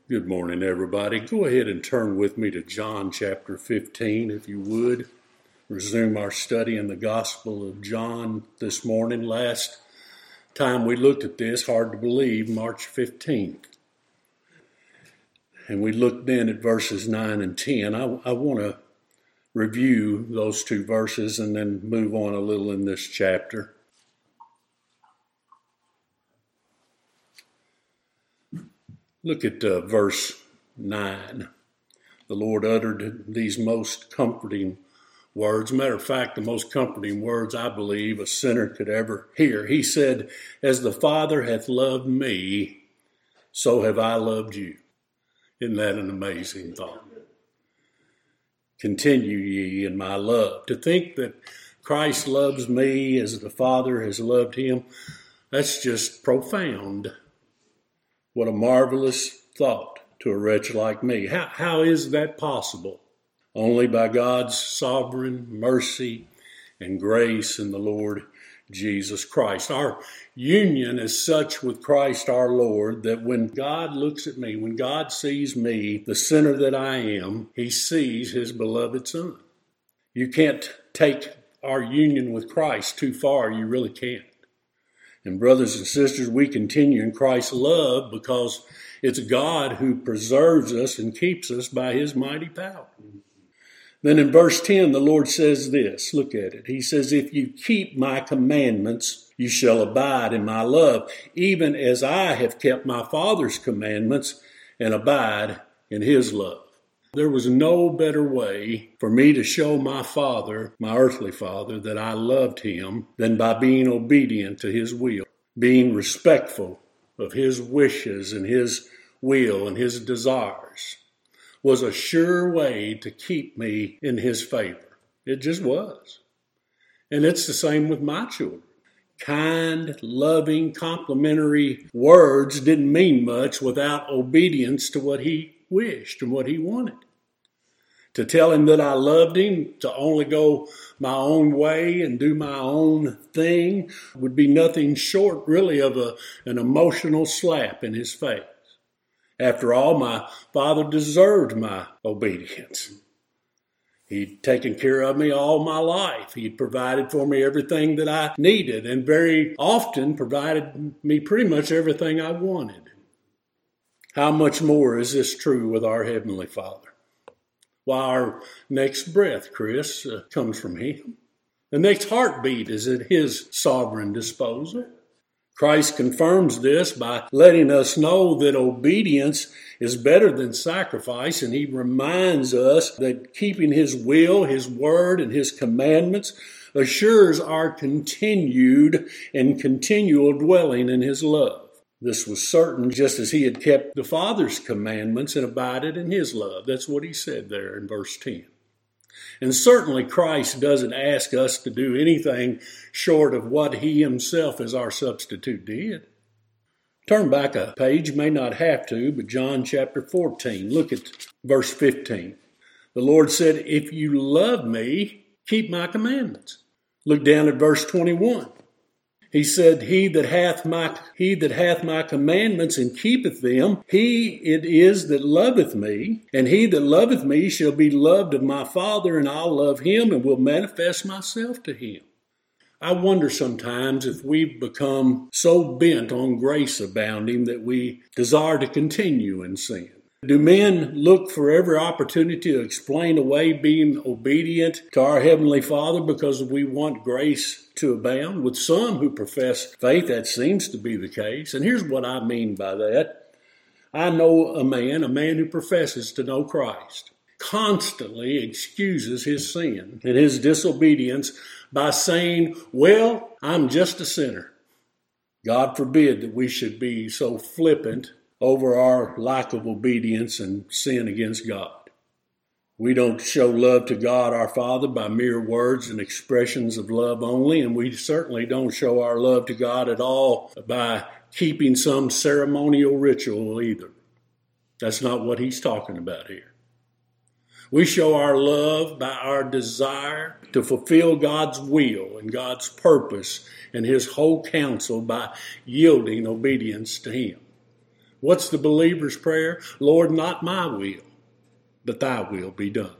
Good morning, everybody. Go ahead and turn with me to John chapter 15, if you would. Resume our study in the Gospel of John this morning. Last time we looked at this, hard to believe, March 15th. And we looked then at verses 9 and 10. I want to review those two verses and then move on a little in this chapter. Look at verse 9. The Lord uttered these most comforting words. Matter of fact, the most comforting words I believe a sinner could ever hear. He said, "As the Father hath loved me, so have I loved you." Isn't that an amazing thought? Continue ye in my love. To think that Christ loves me as the Father has loved him, that's just profound. What a marvelous thought to a wretch like me. How is that possible? Only by God's sovereign mercy and grace in the Lord Jesus Christ. Our union is such with Christ our Lord that when God looks at me, when God sees me, the sinner that I am, he sees his beloved Son. You can't take our union with Christ too far. You really can't. And brothers and sisters, we continue in Christ's love because it's God who preserves us and keeps us by his mighty power. Then in verse 10, the Lord says this, look at it. He says, "If you keep my commandments, you shall abide in my love, even as I have kept my Father's commandments and abide in his love." There was no better way for me to show my father, my earthly father, that I loved him than by being obedient to his will, being respectful of his wishes and his will and his desires was a sure way to keep me in his favor. It just was. And it's the same with my children. Kind, loving, complimentary words didn't mean much without obedience to what he wished and what he wanted. To tell him that I loved him, to only go my own way and do my own thing would be nothing short really of an emotional slap in his face. After all, my father deserved my obedience. He'd taken care of me all my life. He'd provided for me everything that I needed and very often provided me pretty much everything I wanted. How much more is this true with our Heavenly Father? Why, our next breath, Chris, comes from him. The next heartbeat is at his sovereign disposal. Christ confirms this by letting us know that obedience is better than sacrifice, and he reminds us that keeping his will, his word, and his commandments assures our continued and continual dwelling in his love. This was certain just as he had kept the Father's commandments and abided in his love. That's what he said there in verse 10. And certainly Christ doesn't ask us to do anything short of what he himself as our substitute did. Turn back a page, may not have to, but John chapter 14. Look at verse 15. The Lord said, "If you love me, keep my commandments." Look down at verse 21. He said, he that hath my commandments and keepeth them, he it is that loveth me, and he that loveth me shall be loved of my Father, and I'll love him and will manifest myself to him. I wonder sometimes if we've become so bent on grace abounding that we desire to continue in sin. Do men look for every opportunity to explain away being obedient to our Heavenly Father because we want grace to abound? With some who profess faith, that seems to be the case. And here's what I mean by that. I know a man who professes to know Christ, constantly excuses his sin and his disobedience by saying, "Well, I'm just a sinner." God forbid that we should be so flippant over our lack of obedience and sin against God. We don't show love to God our Father by mere words and expressions of love only, and we certainly don't show our love to God at all by keeping some ceremonial ritual either. That's not what he's talking about here. We show our love by our desire to fulfill God's will and God's purpose and his whole counsel by yielding obedience to him. What's the believer's prayer? Lord, not my will, but thy will be done.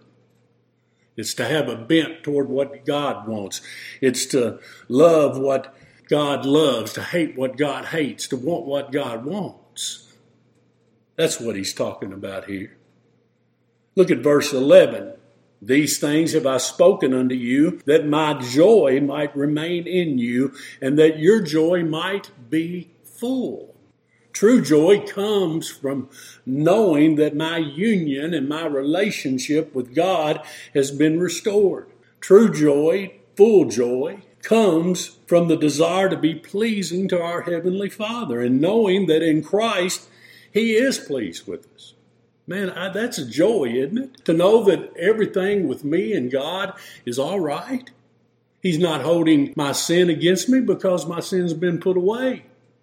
It's to have a bent toward what God wants. It's to love what God loves, to hate what God hates, to want what God wants. That's what he's talking about here. Look at verse 11. These things have I spoken unto you, that my joy might remain in you, and that your joy might be full. True joy comes from knowing that my union and my relationship with God has been restored. True joy, full joy, comes from the desire to be pleasing to our Heavenly Father and knowing that in Christ He is pleased with us. Man, that's a joy, isn't it? To know that everything with me and God is all right. He's not holding my sin against me because my sin's been put away.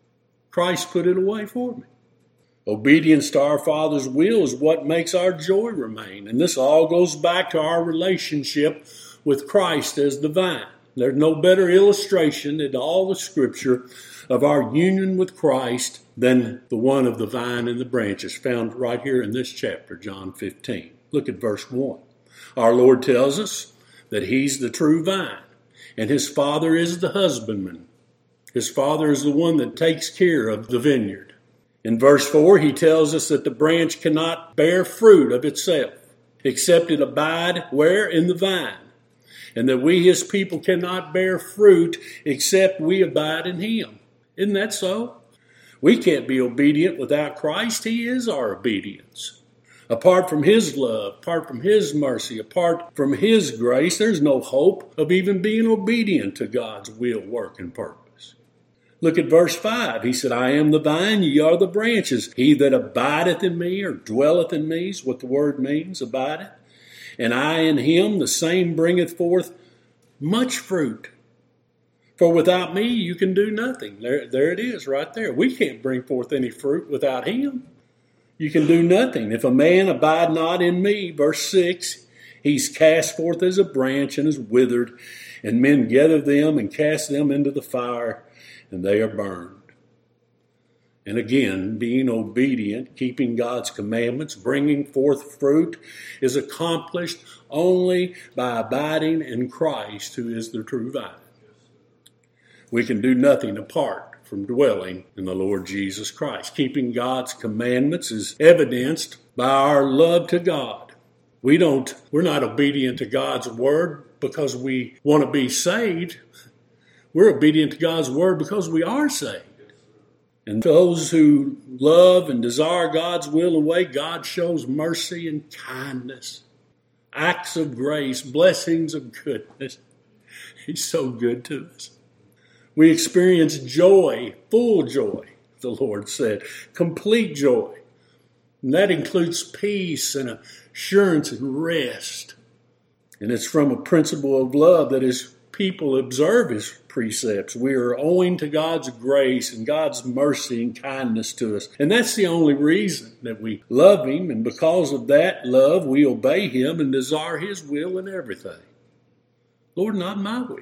Christ put it away for me. Obedience to our Father's will is what makes our joy remain. And this all goes back to our relationship with Christ as the vine. There's no better illustration in all the Scripture of our union with Christ than the one of the vine and the branches found right here in this chapter, John 15. Look at verse 1. Our Lord tells us that He's the true vine, and His Father is the husbandman. His Father is the one that takes care of the vineyard. In verse 4, He tells us that the branch cannot bear fruit of itself, except it abide where? In the vine. And that we, His people, cannot bear fruit except we abide in Him. Isn't that so? We can't be obedient without Christ. He is our obedience. Apart from His love, apart from His mercy, apart from His grace, there's no hope of even being obedient to God's will, work, and purpose. Look at verse 5. He said, I am the vine, ye are the branches. He that abideth in me, or dwelleth in me, is what the word means, abideth. And I in him, the same bringeth forth much fruit. For without me, you can do nothing. There it is, right there. We can't bring forth any fruit without Him. You can do nothing. If a man abide not in me, verse 6, he's cast forth as a branch and is withered, and men gather them and cast them into the fire, and they are burned. And again, being obedient, keeping God's commandments, bringing forth fruit is accomplished only by abiding in Christ, who is the true vine. We can do nothing apart from dwelling in the Lord Jesus Christ. Keeping God's commandments is evidenced by our love to God. We're not obedient to God's word because we want to be saved. We're obedient to God's word because we are saved. And those who love and desire God's will and way, God shows mercy and kindness, acts of grace, blessings of goodness. He's so good to us. We experience joy, full joy, the Lord said, complete joy. And that includes peace and assurance and rest. And it's from a principle of love that His people observe His precepts. We are owing to God's grace and God's mercy and kindness to us. And that's the only reason that we love Him. And because of that love, we obey Him and desire His will in everything. Lord, not my will.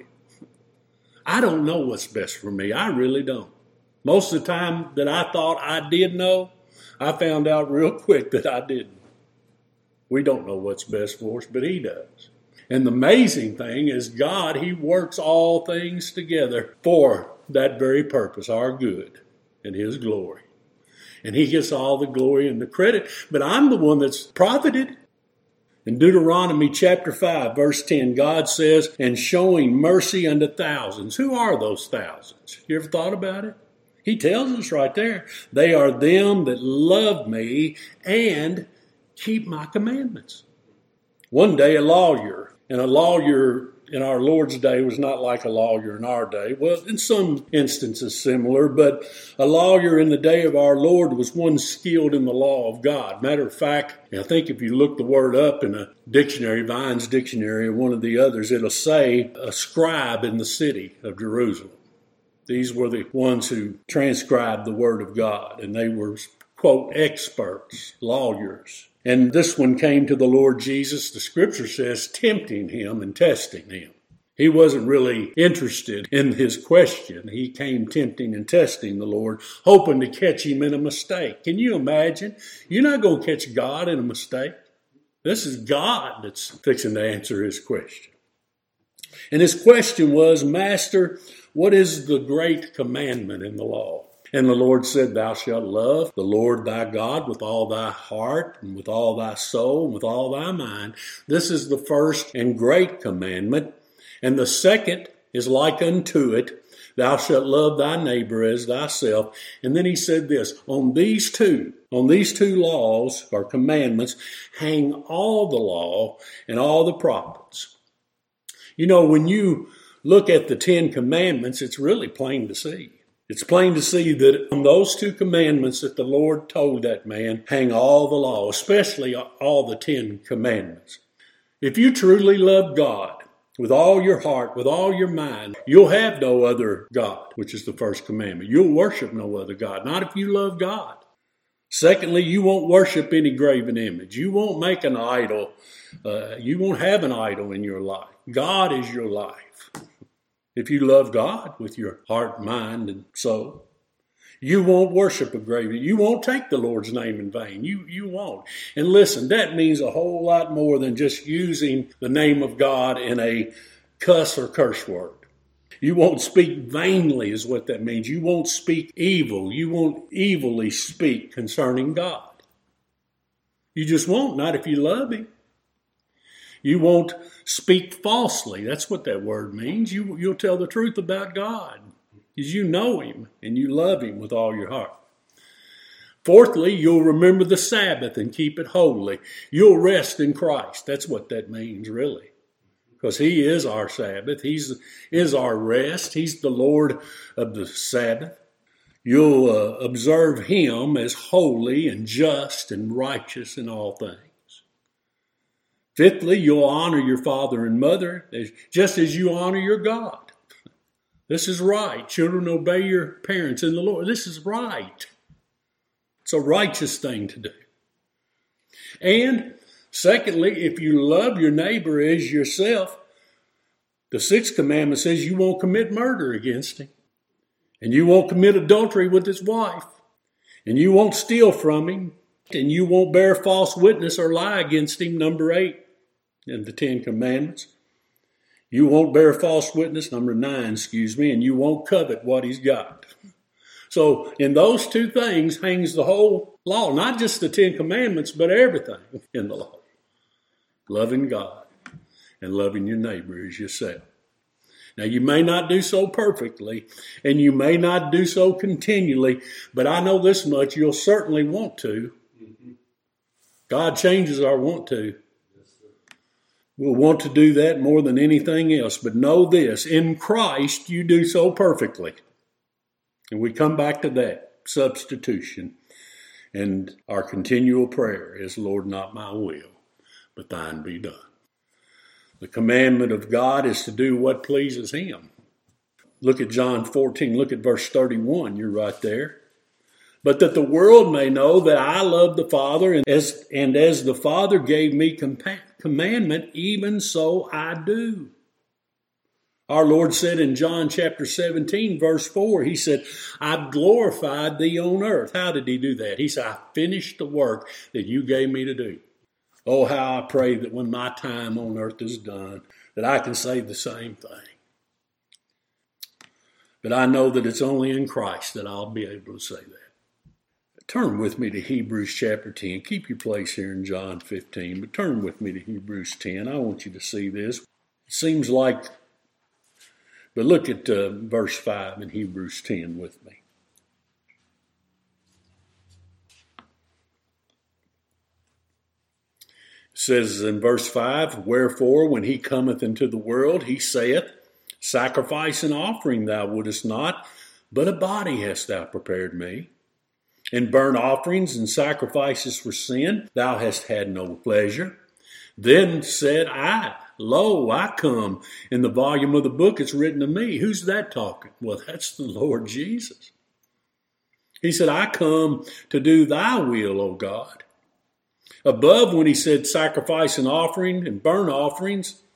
I don't know what's best for me. I really don't. Most of the time that I thought I did know, I found out real quick that I didn't. We don't know what's best for us, but He does. And the amazing thing is God, He works all things together for that very purpose, our good and His glory. And He gets all the glory and the credit, but I'm the one that's profited. In Deuteronomy chapter 5, verse 10, God says, and showing mercy unto thousands. Who are those thousands? You ever thought about it? He tells us right there, they are them that love me and keep my commandments. One day a lawyer in our Lord's day was not like a lawyer in our day. Well, in some instances similar, but a lawyer in the day of our Lord was one skilled in the law of God. Matter of fact, I think if you look the word up in a dictionary, Vine's dictionary or one of the others, it'll say a scribe in the city of Jerusalem. These were the ones who transcribed the word of God, and they were, quote, experts, lawyers. And this one came to the Lord Jesus, the Scripture says, tempting Him and testing Him. He wasn't really interested in his question. He came tempting and testing the Lord, hoping to catch him in a mistake. Can you imagine? You're not going to catch God in a mistake. This is God that's fixing to answer his question. And his question was, Master, what is the great commandment in the law? And the Lord said, Thou shalt love the Lord thy God with all thy heart and with all thy soul and with all thy mind. This is the first and great commandment. And the second is like unto it. Thou shalt love thy neighbor as thyself. And then he said this, on these two laws or commandments hang all the law and all the prophets. You know, when you look at the 10 commandments, it's really plain to see. It's plain to see that on those 2 commandments that the Lord told that man hang all the law, especially all the 10 commandments. If you truly love God with all your heart, with all your mind, you'll have no other God, which is the first commandment. You'll worship no other God, not if you love God. Secondly, you won't worship any graven image. You won't make an idol. You won't have an idol in your life. God is your life. If you love God with your heart, mind, and soul, you won't worship a graven. You won't take the Lord's name in vain. You won't. And listen, that means a whole lot more than just using the name of God in a cuss or curse word. You won't speak vainly is what that means. You won't speak evil. You won't evilly speak concerning God. You just won't, not if you love him. You won't speak falsely. That's what that word means. You'll tell the truth about God because you know him and you love him with all your heart. Fourthly, you'll remember the Sabbath and keep it holy. You'll rest in Christ. That's what that means, really. Because he is our Sabbath. He is our rest. He's the Lord of the Sabbath. You'll observe him as holy and just and righteous in all things. Fifthly, you'll honor your father and mother just as you honor your God. This is right. Children, obey your parents in the Lord. This is right. It's a righteous thing to do. And secondly, if you love your neighbor as yourself, the 6th commandment says you won't commit murder against him. And you won't commit adultery with his wife. And you won't steal from him. And you won't bear false witness or lie against him, number 8 in the 10 commandments. You won't bear false witness, number 9, and you won't covet what he's got. So in those 2 things hangs the whole law, not just the 10 commandments, but everything in the law. Loving God and loving your neighbor as yourself. Now, you may not do so perfectly, and you may not do so continually, but I know this much, you'll certainly want to. God changes our want to. We'll want to do that more than anything else, but know this, in Christ you do so perfectly. And we come back to that, substitution, and our continual prayer is, Lord, not my will, but thine be done. The commandment of God is to do what pleases him. Look at John 14, look at verse 31, you're right there. But that the world may know that I love the Father, and as the Father gave me commandment, even so I do. Our Lord said in John chapter 17, verse 4, he said, I've glorified thee on earth. How did he do that? He said, I finished the work that you gave me to do. Oh, how I pray that when my time on earth is done, that I can say the same thing. But I know that it's only in Christ that I'll be able to say that. Turn with me to Hebrews chapter 10. Keep your place here in John 15, but turn with me to Hebrews 10. I want you to see this. It seems like, but look at verse 5 in Hebrews 10 with me. It says in verse 5, Wherefore, when he cometh into the world, he saith, Sacrifice and offering thou wouldest not, but a body hast thou prepared me. In burnt offerings and sacrifices for sin, thou hast had no pleasure. Then said I, Lo, I come. In the volume of the book it's written of me. Who's that talking? Well, that's the Lord Jesus. He said, I come to do thy will, O God. Above, when he said sacrifice and offering and burnt offerings,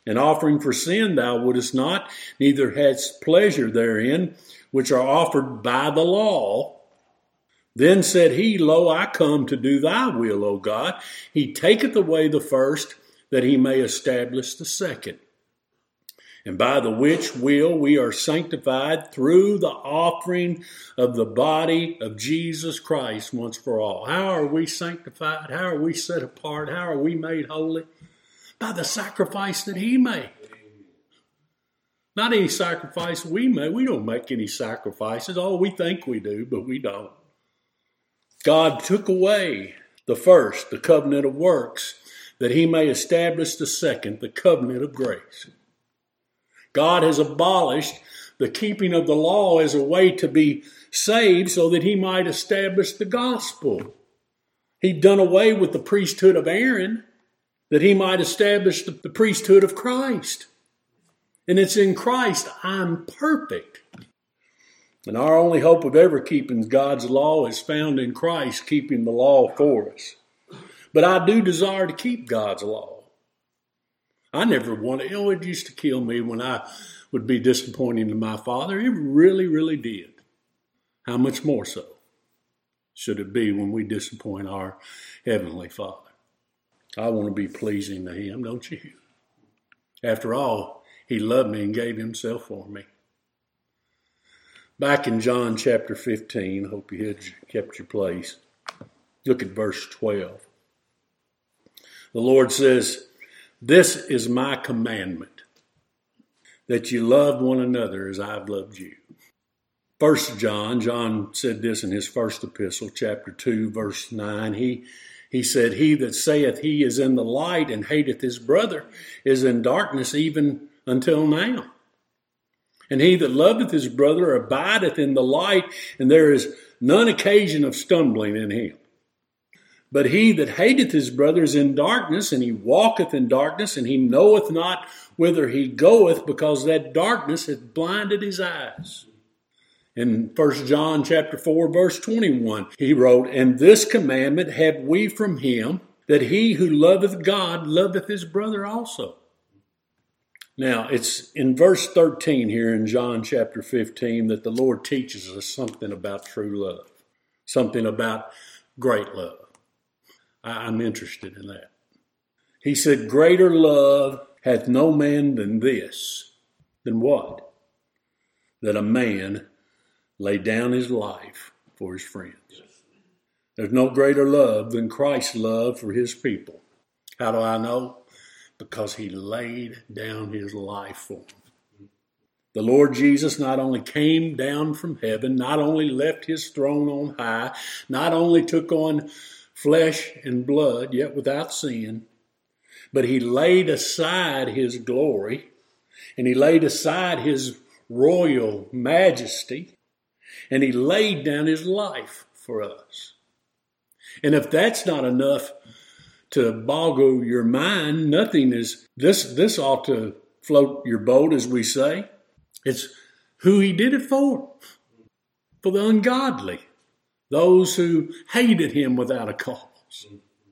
An offering for sin thou wouldest not, neither hadst pleasure therein, which are offered by the law. Then said he, Lo, I come to do thy will, O God. He taketh away the first, that he may establish the second. And by the which will we are sanctified through the offering of the body of Jesus Christ once for all. How are we sanctified? How are we set apart? How are we made holy? By the sacrifice that he made. Not any sacrifice we make. We don't make any sacrifices. Oh, we think we do, but we don't. God took away the first, the covenant of works, that he may establish the second, the covenant of grace. God has abolished the keeping of the law as a way to be saved so that he might establish the gospel. He'd done away with the priesthood of Aaron that he might establish the priesthood of Christ. And it's in Christ I'm perfect. And our only hope of ever keeping God's law is found in Christ keeping the law for us. But I do desire to keep God's law. I never wanted, it used to kill me when I would be disappointing to my Father. It really, really did. How much more so should it be when we disappoint our Heavenly Father? I want to be pleasing to him, don't you? After all, he loved me and gave himself for me. Back in John chapter 15, hope you had kept your place. Look at verse 12. The Lord says, This is my commandment, that you love one another as I've loved you. First John said this in his first epistle, chapter 2, verse 9. He said, He that saith he is in the light and hateth his brother is in darkness even until now. And he that loveth his brother abideth in the light, and there is none occasion of stumbling in him. But he that hateth his brother is in darkness, and he walketh in darkness, and he knoweth not whither he goeth, because that darkness hath blinded his eyes. In 1 John chapter 4, verse 21, he wrote, And this commandment have we from him, that he who loveth God loveth his brother also. Now, it's in verse 13 here in John chapter 15 that the Lord teaches us something about true love, something about great love. I'm interested in that. He said, Greater love hath no man than this. Than what? That a man lay down his life for his friends. There's no greater love than Christ's love for his people. How do I know? Because he laid down his life for them. The Lord Jesus not only came down from heaven, not only left his throne on high, not only took on flesh and blood, yet without sin, but he laid aside his glory, and he laid aside his royal majesty, and he laid down his life for us. And if that's not enough to boggle your mind, nothing is, this ought to float your boat, as we say. It's who he did it for the ungodly, those who hated him without a cause.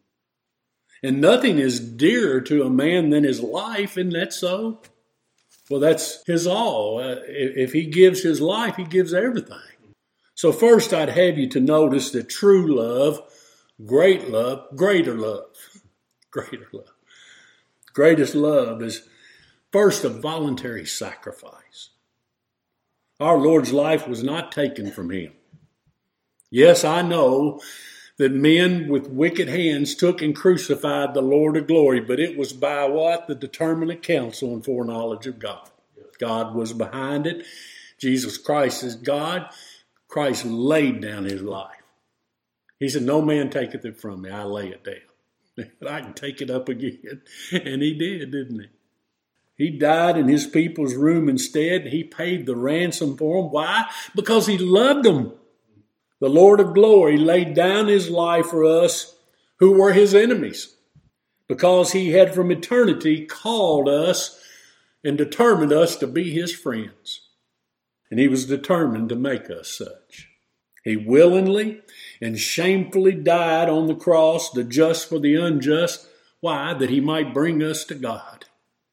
And nothing is dearer to a man than his life, isn't that so? Well, that's his all. If he gives his life, he gives everything. So first I'd have you to notice that true love, great love, greater love. Greater love. Greatest love is first a voluntary sacrifice. Our Lord's life was not taken from him. Yes, I know that men with wicked hands took and crucified the Lord of glory, but it was by what? The determinate counsel and foreknowledge of God. God was behind it. Jesus Christ is God. Christ laid down his life. He said, No man taketh it from me. I lay it down. But I can take it up again. And he did, didn't he? He died in his people's room instead. He paid the ransom for them. Why? Because he loved them. The Lord of glory laid down his life for us who were his enemies, because he had from eternity called us and determined us to be his friends. And he was determined to make us such. He willingly and shamefully died on the cross, the just for the unjust. Why? That he might bring us to God.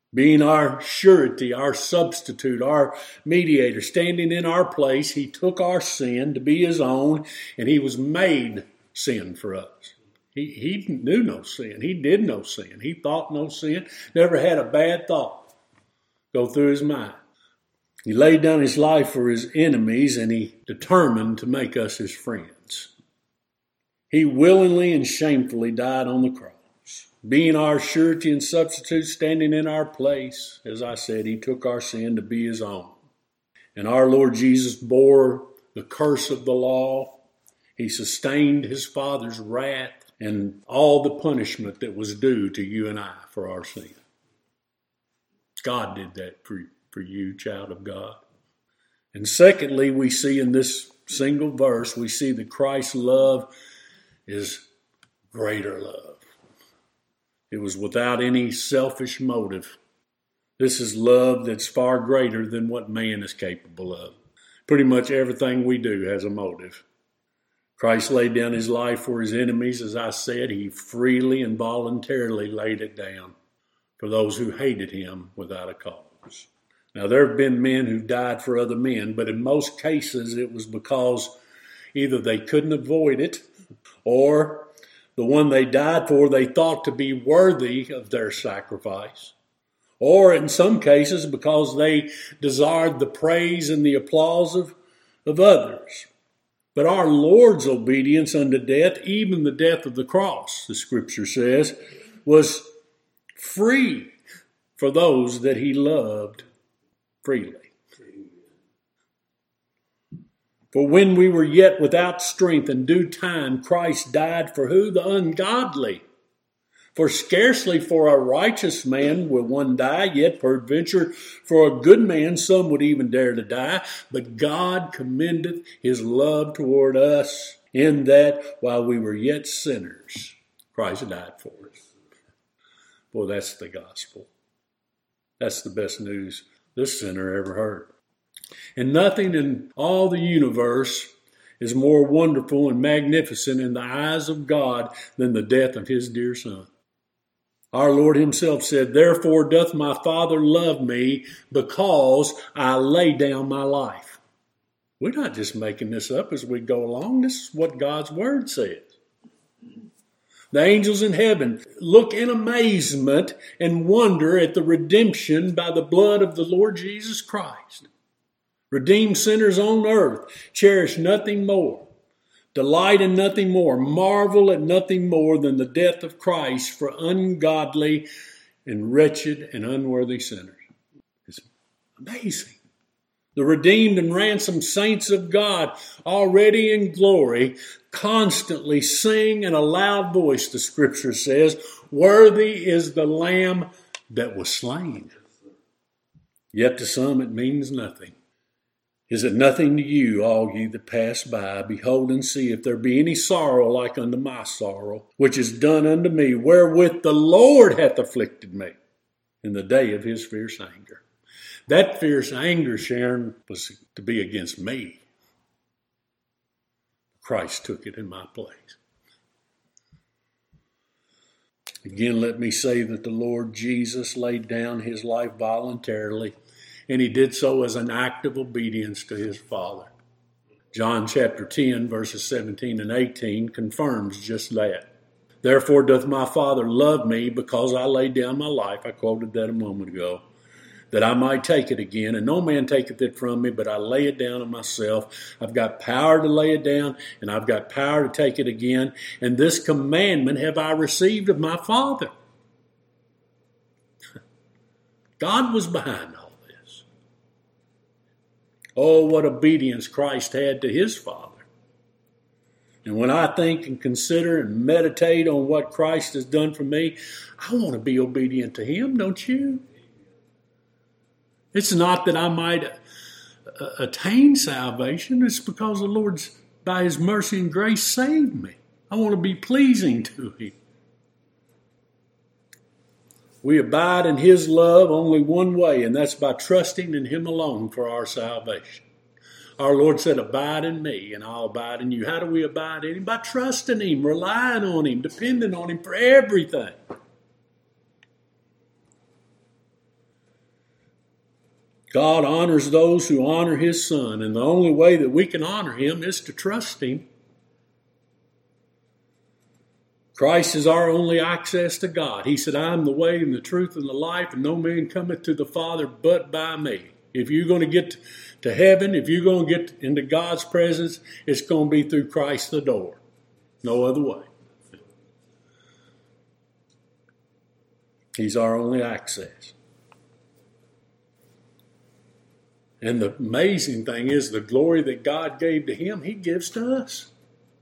being our surety, our substitute, our mediator, standing in our place. He took our sin to be his own, and he was made sin for us. He knew no sin. He did no sin. He thought no sin, never had a bad thought go through his mind. He laid down his life for his enemies, and he determined to make us his friends. He willingly and shamefully died on the cross. Being our surety and substitute, standing in our place, as I said, he took our sin to be his own. And our Lord Jesus bore the curse of the law. He sustained his Father's wrath and all the punishment that was due to you and I for our sin. God did that for you, child of God. And secondly, we see in this single verse, we see that Christ's love is greater love. It was without any selfish motive. This is love that's far greater than what man is capable of. Pretty much everything we do has a motive. Christ laid down his life for his enemies. As I said, he freely and voluntarily laid it down for those who hated him without a cause. Now, there have been men who died for other men, but in most cases it was because either they couldn't avoid it, or the one they died for they thought to be worthy of their sacrifice, or in some cases because they desired the praise and the applause of others. But our Lord's obedience unto death, even the death of the cross, the scripture says, was free for those that he loved freely. For when we were yet without strength, in due time Christ died for who? The ungodly. For scarcely for a righteous man will one die, yet peradventure for a good man some would even dare to die. But God commendeth his love toward us, in that while we were yet sinners, Christ died for us. Boy, that's the gospel. That's the best news this sinner ever heard. And nothing in all the universe is more wonderful and magnificent in the eyes of God than the death of his dear Son. Our Lord himself said, "Therefore doth my Father love me, because I lay down my life." We're not just making this up as we go along. This is what God's word says. The angels in heaven look in amazement and wonder at the redemption by the blood of the Lord Jesus Christ. Redeemed sinners on earth cherish nothing more, delight in nothing more, marvel at nothing more than the death of Christ for ungodly and wretched and unworthy sinners. It's amazing. The redeemed and ransomed saints of God, already in glory, constantly sing in a loud voice, the scripture says, "Worthy is the Lamb that was slain." Yet to some it means nothing. Is it nothing to you, all ye that pass by? Behold and see if there be any sorrow like unto my sorrow, which is done unto me, wherewith the Lord hath afflicted me in the day of his fierce anger. That fierce anger, Sharon, was to be against me. Christ took it in my place. Again, let me say that the Lord Jesus laid down his life voluntarily, and he did so as an act of obedience to his Father. John chapter 10, verses 17 and 18 confirms just that. "Therefore doth my Father love me, because I laid down my life," I quoted that a moment ago, "that I might take it again. And no man taketh it from me, but I lay it down of myself." I've got power to lay it down, and I've got power to take it again. "And this commandment have I received of my Father." God was behind all this. Oh, what obedience Christ had to his Father. And when I think and consider and meditate on what Christ has done for me, I want to be obedient to him, don't you? It's not that I might attain salvation. It's because the Lord's, by his mercy and grace, saved me. I want to be pleasing to him. We abide in his love only one way, and that's by trusting in him alone for our salvation. Our Lord said, "Abide in me, and I'll abide in you." How do we abide in him? By trusting him, relying on him, depending on him for everything. God honors those who honor his Son, and the only way that we can honor him is to trust him. Christ is our only access to God. He said, I am the way and the truth and the life, and no man cometh to the Father but by me. If you're going to get to heaven, if you're going to get into God's presence, it's going to be through Christ the door. No other way. He's our only access. And the amazing thing is the glory that God gave to him, he gives to us.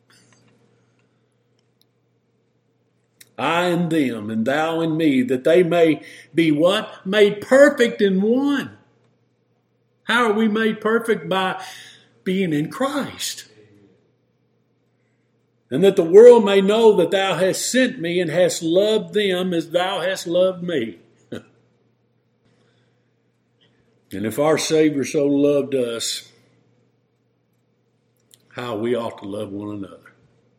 I and them, and thou and me, that they may be what? Made perfect in one. How are we made perfect? By being in Christ. And that the world may know that thou hast sent me and hast loved them as thou hast loved me. And if our Savior so loved us, how we ought to love one another.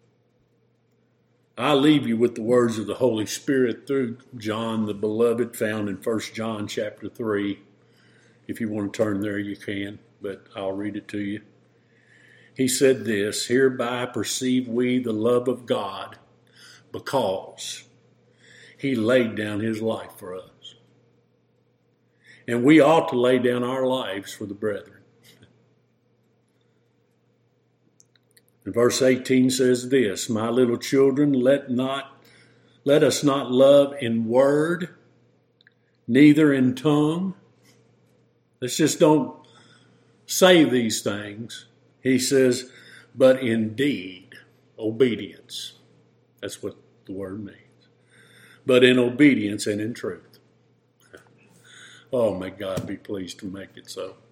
I leave you with the words of the Holy Spirit through John the Beloved, found in 1 John chapter 3. If you want to turn there, you can, but I'll read it to you. He said this, hereby perceive we the love of God, because he laid down his life for us. And we ought to lay down our lives for the brethren. And verse 18 says this, my little children, let us not love in word, neither in tongue. Let's just don't say these things. He says, but in deed, obedience. That's what the word means. But in obedience and in truth. Oh, may God be pleased to make it so.